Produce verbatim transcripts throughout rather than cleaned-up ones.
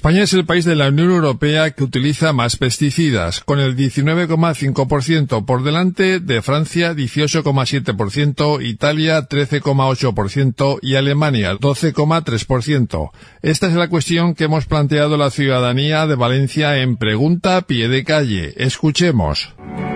España es el país de la Unión Europea que utiliza más pesticidas, con el diecinueve coma cinco por ciento por delante de Francia dieciocho coma siete por ciento, Italia trece coma ocho por ciento y Alemania doce coma tres por ciento. Esta es la cuestión que hemos planteado a la ciudadanía de Valencia en Pregunta a Pie de Calle. Escuchemos.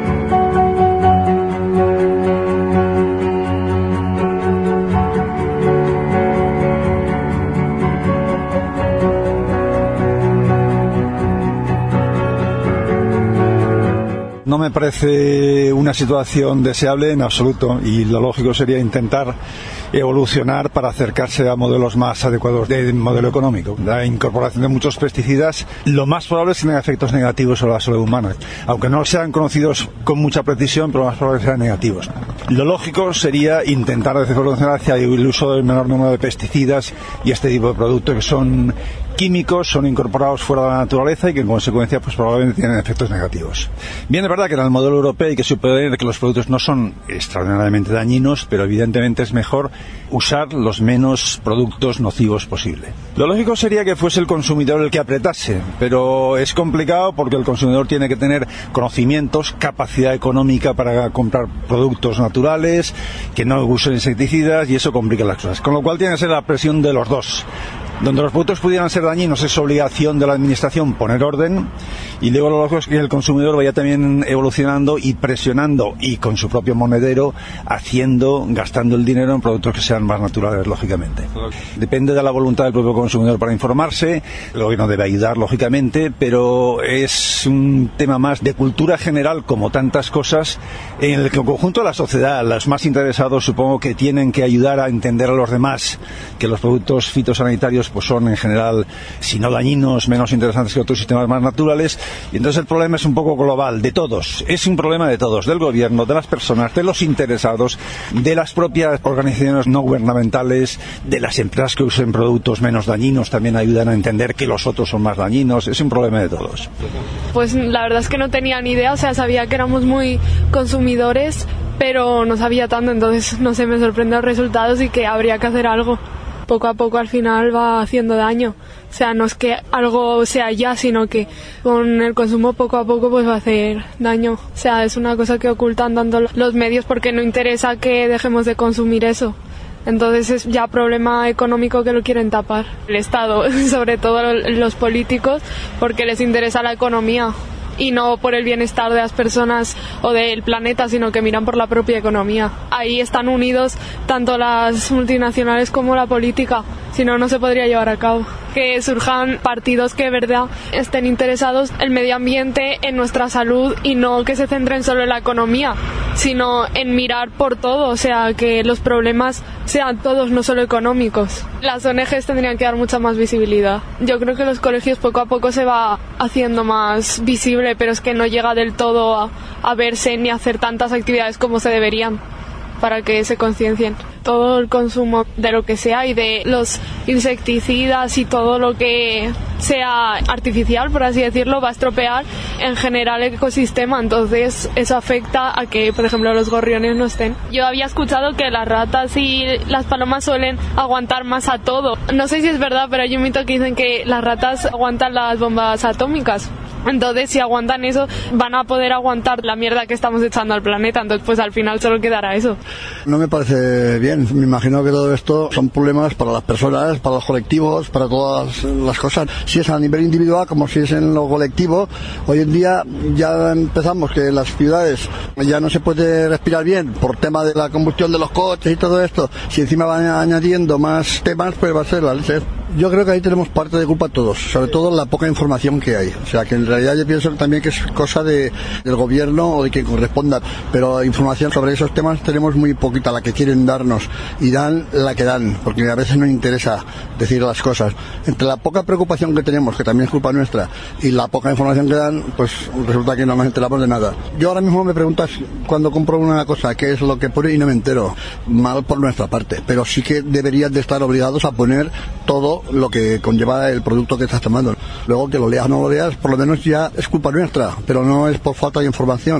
No me parece una situación deseable en absoluto, y lo lógico sería intentar evolucionar para acercarse a modelos más adecuados de modelo económico. La incorporación de muchos pesticidas, lo más probable es que tenga efectos negativos sobre la salud humana, aunque no sean conocidos con mucha precisión, pero lo más probable es que sean negativos. Lo lógico sería intentar evolucionar hacia el uso del menor número de pesticidas y este tipo de productos que son químicos, son incorporados fuera de la naturaleza y que en consecuencia pues probablemente tienen efectos negativos. Bien, es verdad que en el modelo europeo hay que suponer que los productos no son extraordinariamente dañinos, pero evidentemente es mejor usar los menos productos nocivos posible. Lo lógico sería que fuese el consumidor el que apretase, pero es complicado porque el consumidor tiene que tener conocimientos, capacidad económica para comprar productos naturales, que no usen insecticidas, y eso complica las cosas. Con lo cual tiene que ser la presión de los dos. Donde los productos pudieran ser dañinos es obligación de la administración poner orden, y luego lo lógico es que el consumidor vaya también evolucionando y presionando, y con su propio monedero haciendo, gastando el dinero en productos que sean más naturales, lógicamente. Depende de la voluntad del propio consumidor para informarse, lo que no debe ayudar, lógicamente, pero es un tema más de cultura general, como tantas cosas, en el que el conjunto de la sociedad, los más interesados, supongo que tienen que ayudar a entender a los demás que los productos fitosanitarios pues son en general, si no dañinos, menos interesantes que otros sistemas más naturales, y entonces el problema es un poco global, de todos, es un problema de todos, del gobierno, de las personas, de los interesados, de las propias organizaciones no gubernamentales, de las empresas que usen productos menos dañinos, también ayudan a entender que los otros son más dañinos, es un problema de todos. Pues la verdad es que no tenía ni idea, o sea, sabía que éramos muy consumidores, pero no sabía tanto, entonces no sé, me sorprenden los resultados y que habría que hacer algo. Poco a poco al final va haciendo daño. O sea, no es que algo sea ya, sino que con el consumo poco a poco pues va a hacer daño. O sea, es una cosa que ocultan tanto los medios porque no interesa que dejemos de consumir eso. Entonces es ya problema económico que lo quieren tapar. El Estado, sobre todo los políticos, porque les interesa la economía y no por el bienestar de las personas o del planeta, sino que miran por la propia economía. Ahí están unidos tanto las multinacionales como la política, si no, no se podría llevar a cabo. Que surjan partidos que de verdad estén interesados en el medio ambiente, en nuestra salud, y no que se centren solo en la economía, sino en mirar por todo, o sea, que los problemas sean todos, no solo económicos. Las O N Ges tendrían que dar mucha más visibilidad. Yo creo que los colegios poco a poco se va haciendo más visible, pero es que no llega del todo a, a verse ni a hacer tantas actividades como se deberían para que se conciencien. Todo el consumo de lo que sea y de los insecticidas y todo lo que sea artificial, por así decirlo, va a estropear en general el ecosistema. Entonces eso afecta a que, por ejemplo, los gorriones no estén. Yo había escuchado que las ratas y las palomas suelen aguantar más a todo. No sé si es verdad, pero hay un mito que dicen que las ratas aguantan las bombas atómicas. Entonces, si aguantan eso, van a poder aguantar la mierda que estamos echando al planeta. Entonces, pues al final solo quedará eso. No me parece bien. Me imagino que todo esto son problemas para las personas, para los colectivos, para todas las cosas. Si es a nivel individual como si es en lo colectivo. Hoy en día ya empezamos que en las ciudades ya no se puede respirar bien por tema de la combustión de los coches y todo esto. Si encima van añadiendo más temas, pues va a ser la leche. Yo creo que ahí tenemos parte de culpa todos, sobre todo la poca información que hay. O sea, que en realidad yo pienso también que es cosa de, del gobierno o de quien corresponda, pero información sobre esos temas tenemos muy poquita, la que quieren darnos, y dan la que dan, porque a veces no interesa decir las cosas. Entre la poca preocupación que tenemos, que también es culpa nuestra, y la poca información que dan, pues resulta que no nos enteramos de nada. Yo ahora mismo me preguntas cuando compro una cosa, qué es lo que pone, y no me entero. Mal por nuestra parte, pero sí que deberían de estar obligados a poner todo lo que conlleva el producto que estás tomando. Luego que lo leas o no lo leas, por lo menos ya es culpa nuestra, pero no es por falta de información,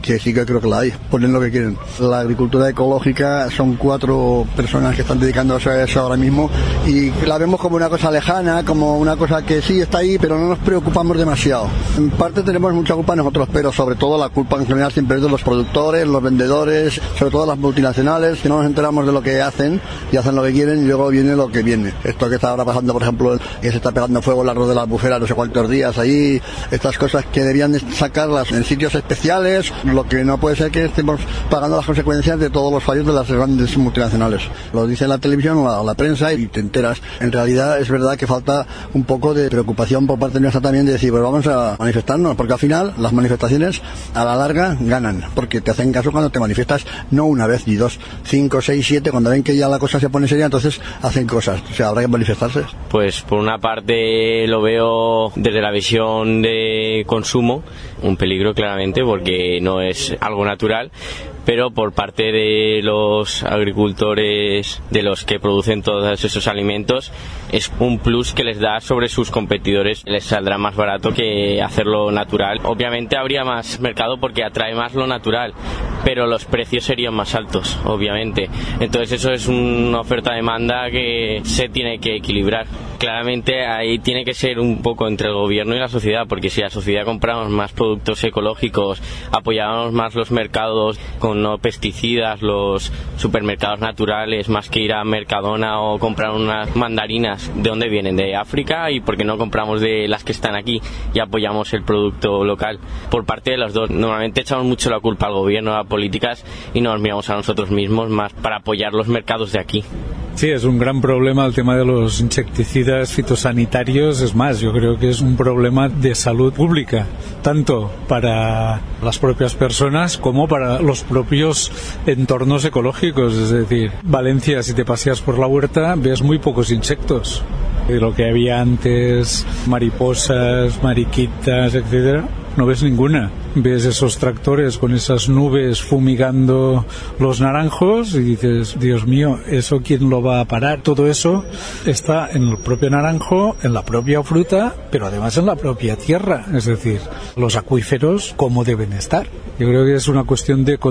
que sí que creo que la hay, ponen lo que quieren. La agricultura ecológica son cuatro personas que están dedicándose a eso ahora mismo y la vemos como una cosa lejana, como una cosa que sí está ahí, pero no nos preocupamos demasiado. En parte tenemos mucha culpa nosotros, pero sobre todo la culpa en general siempre es de los productores, los vendedores, sobre todo las multinacionales, que no nos enteramos de lo que hacen y hacen lo que quieren y luego viene lo que viene. Esto que está ahora pasando, por ejemplo, que se está pegando fuego el arroz de la Albufera no sé cuántos días ahí, estas cosas que debían sacarlas en sitios especiales, lo que no puede ser que estemos pagando las consecuencias de todos los fallos de las grandes multinacionales. Lo dice la televisión o la, la prensa y te enteras. En realidad es verdad que falta un poco de preocupación por parte nuestra también de decir, pues vamos a manifestarnos, porque al final las manifestaciones a la larga ganan, porque te hacen caso cuando te manifiestas no una vez ni dos, cinco, seis, siete, cuando ven que ya la cosa se pone seria, entonces hacen cosas. O sea, habrá que manifestarse. Pues por una parte lo veo desde la visión de consumo, un peligro claramente porque no es algo natural, pero por parte de los agricultores, de los que producen todos esos alimentos, es un plus que les da sobre sus competidores, les saldrá más barato que hacerlo natural. Obviamente habría más mercado porque atrae más lo natural, pero los precios serían más altos, obviamente. Entonces eso es una oferta-demanda que se tiene que equilibrar. Claramente ahí tiene que ser un poco entre el gobierno y la sociedad, porque si la sociedad compramos más productos ecológicos, apoyamos más los mercados con no pesticidas, los supermercados naturales, más que ir a Mercadona o comprar unas mandarinas, ¿de dónde vienen? De África, y por qué no compramos de las que están aquí y apoyamos el producto local. Por parte de los dos, normalmente echamos mucho la culpa al gobierno, a las políticas, y nos miramos a nosotros mismos más para apoyar los mercados de aquí. Sí, es un gran problema el tema de los insecticidas fitosanitarios. Es más, yo creo que es un problema de salud pública, tanto para las propias personas como para los propios entornos ecológicos. Es decir, Valencia, si te paseas por la huerta, ves muy pocos insectos. De lo que había antes, mariposas, mariquitas, etcétera, no ves ninguna. Ves esos tractores con esas nubes fumigando los naranjos y dices, Dios mío, ¿eso quién lo va a parar? Todo eso está en el propio naranjo, en la propia fruta, pero además en la propia tierra. Es decir, los acuíferos, ¿cómo deben estar? Yo creo que es una cuestión de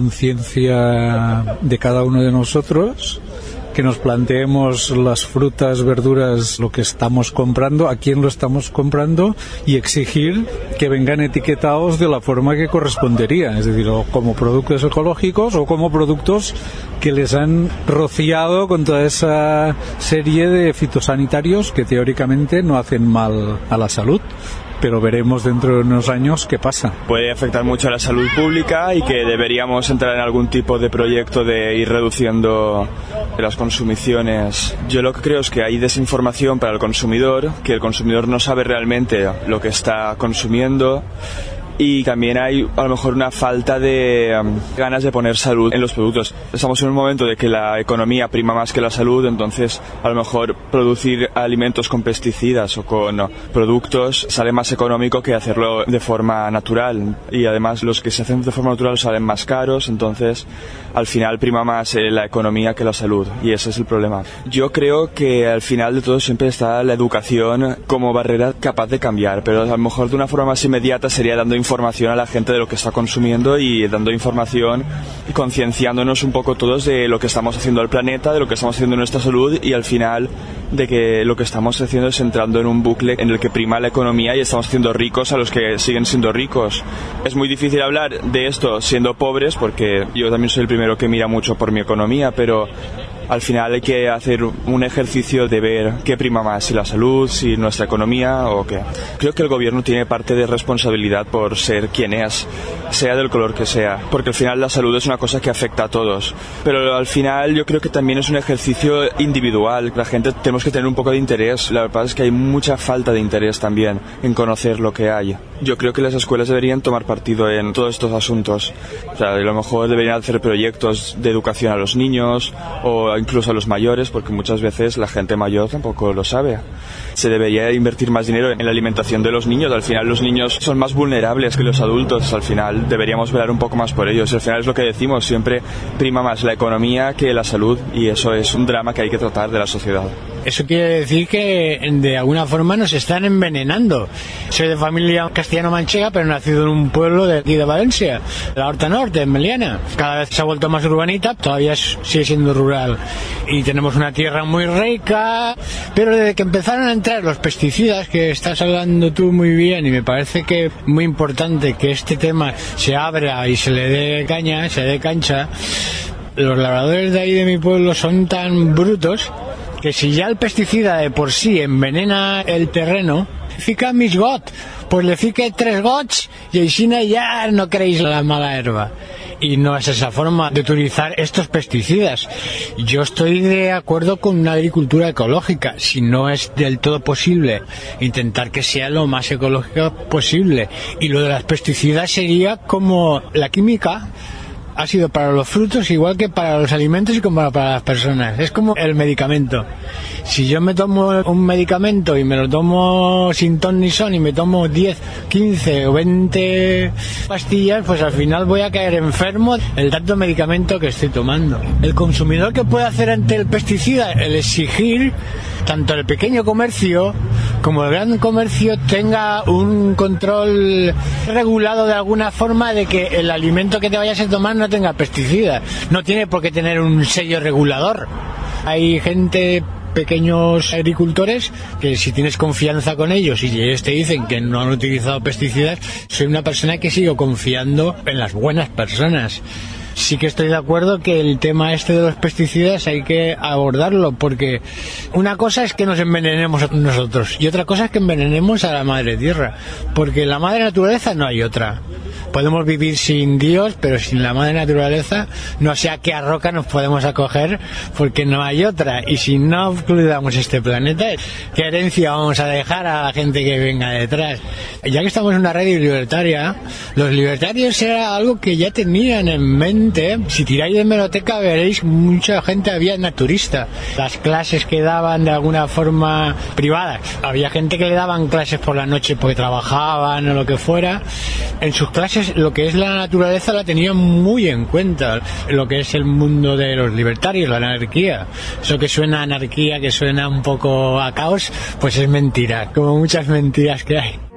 conciencia de cada uno de nosotros, que nos planteemos las frutas, verduras, lo que estamos comprando, a quién lo estamos comprando, y exigir que vengan etiquetados de la forma que correspondería, es decir, o como productos ecológicos o como productos que les han rociado con toda esa serie de fitosanitarios que teóricamente no hacen mal a la salud. Pero veremos dentro de unos años qué pasa. Puede afectar mucho a la salud pública y que deberíamos entrar en algún tipo de proyecto de ir reduciendo las consumiciones. Yo lo que creo es que hay desinformación para el consumidor, que el consumidor no sabe realmente lo que está consumiendo. Y también hay a lo mejor una falta de um, ganas de poner salud en los productos. Estamos en un momento de que la economía prima más que la salud, entonces a lo mejor producir alimentos con pesticidas o con no, productos sale más económico que hacerlo de forma natural, y además los que se hacen de forma natural salen más caros, entonces al final prima más eh, la economía que la salud, y ese es el problema. Yo creo que al final de todo siempre está la educación como barrera capaz de cambiar, pero a lo mejor de una forma más inmediata sería dando información a la gente de lo que está consumiendo y dando información y concienciándonos un poco todos de lo que estamos haciendo al planeta, de lo que estamos haciendo en nuestra salud, y al final de que lo que estamos haciendo es entrando en un bucle en el que prima la economía y estamos haciendo ricos a los que siguen siendo ricos. Es muy difícil hablar de esto siendo pobres, porque yo también soy el primero que mira mucho por mi economía, pero al final hay que hacer un ejercicio de ver qué prima más, si la salud, si nuestra economía o qué. Creo que el gobierno tiene parte de responsabilidad por ser quien es, sea del color que sea, porque al final la salud es una cosa que afecta a todos. Pero al final yo creo que también es un ejercicio individual. La gente tenemos que tener un poco de interés. La verdad es que hay mucha falta de interés también en conocer lo que hay. Yo creo que las escuelas deberían tomar partido en todos estos asuntos. O sea, a lo mejor deberían hacer proyectos de educación a los niños o incluso a los mayores, porque muchas veces la gente mayor tampoco lo sabe. Se debería invertir más dinero en la alimentación de los niños. Al final los niños son más vulnerables que los adultos. Al final deberíamos velar un poco más por ellos. Al final es lo que decimos, siempre prima más la economía que la salud, y eso es un drama que hay que tratar de la sociedad. Eso quiere decir que de alguna forma nos están envenenando. Soy de familia castellano-manchega, pero nacido en un pueblo de aquí de Valencia, la Horta Norte, en Meliana. Cada vez se ha vuelto más urbanita, todavía sigue siendo rural. Y tenemos una tierra muy rica, pero desde que empezaron a entrar los pesticidas, que estás hablando tú muy bien, y me parece que es muy importante que este tema se abra y se le dé caña, se le dé cancha. Los labradores de ahí de mi pueblo son tan brutos que si ya el pesticida de por sí envenena el terreno, fica mis got, pues le fique tres gots y així ya no queréis la mala herba. Y no es esa forma de utilizar estos pesticidas. Yo estoy de acuerdo con una agricultura ecológica, si no es del todo posible, intentar que sea lo más ecológica posible. Y lo de las pesticidas sería como la química ha sido para los frutos igual que para los alimentos y como para las personas. Es como el medicamento. Si yo me tomo un medicamento y me lo tomo sin ton ni son y me tomo diez, quince o veinte pastillas, pues al final voy a caer enfermo del tanto medicamento que estoy tomando. El consumidor, ¿qué puede hacer ante el pesticida? El exigir tanto el pequeño comercio como el gran comercio tenga un control regulado de alguna forma de que el alimento que te vayas a tomar no tenga pesticidas. No tiene por qué tener un sello regulador. Hay gente, pequeños agricultores, que si tienes confianza con ellos y ellos te dicen que no han utilizado pesticidas, soy una persona que sigo confiando en las buenas personas. Sí que estoy de acuerdo que el tema este de los pesticidas hay que abordarlo, porque una cosa es que nos envenenemos nosotros y otra cosa es que envenenemos a la madre tierra, porque la madre naturaleza no hay otra. Podemos vivir sin Dios, pero sin la madre naturaleza no sé a qué roca nos podemos acoger, porque no hay otra. Y si no cuidamos este planeta, ¿qué herencia vamos a dejar a la gente que venga detrás? Ya que estamos en una radio libertaria, los libertarios era algo que ya tenían en mente. Si tiráis de hemeroteca veréis mucha gente había naturista. Las clases que daban de alguna forma privadas, había gente que le daban clases por la noche porque trabajaban o lo que fuera. En sus clases lo que es la naturaleza la tenían muy en cuenta. Lo que es el mundo de los libertarios, la anarquía, eso que suena a anarquía, que suena un poco a caos, pues es mentira, como muchas mentiras que hay.